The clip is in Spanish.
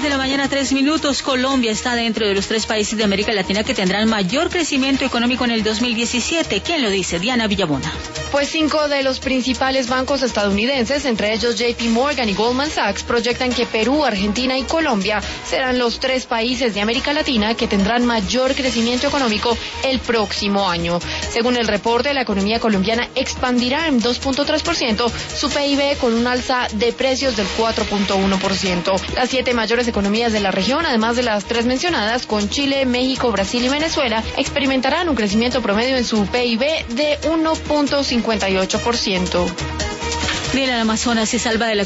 10:03 a.m. Colombia está dentro de los 3 países de América Latina que tendrán mayor crecimiento económico en el 2017. ¿Quién lo dice? Diana Villabona. Pues 5 de los principales bancos estadounidenses, entre ellos JP Morgan y Goldman Sachs, proyectan que Perú, Argentina y Colombia serán los 3 países de América Latina que tendrán mayor crecimiento económico el próximo año. Según el reporte, la economía colombiana expandirá en 2.3%, su PIB con un alza de precios del 4.1%. Las 7 mayores economías de la región, además de las 3 mencionadas, con Chile, México, Brasil y Venezuela, experimentarán un crecimiento promedio en su PIB de 1.58%. Bien, el Amazonas se salva de la